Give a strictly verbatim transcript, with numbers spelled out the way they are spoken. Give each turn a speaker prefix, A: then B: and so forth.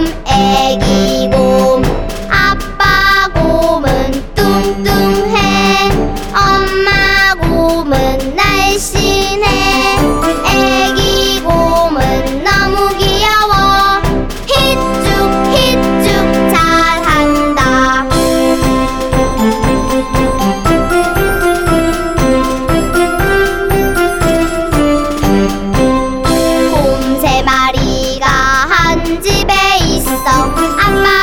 A: 애기 곰. 아빠 곰은 뚱뚱해. 엄마 곰은 날씬해. 애기 곰은 너무 귀여워. 히쭉 히쭉 잘한다. 곰 세 마리가 한 집에 있어. 아빠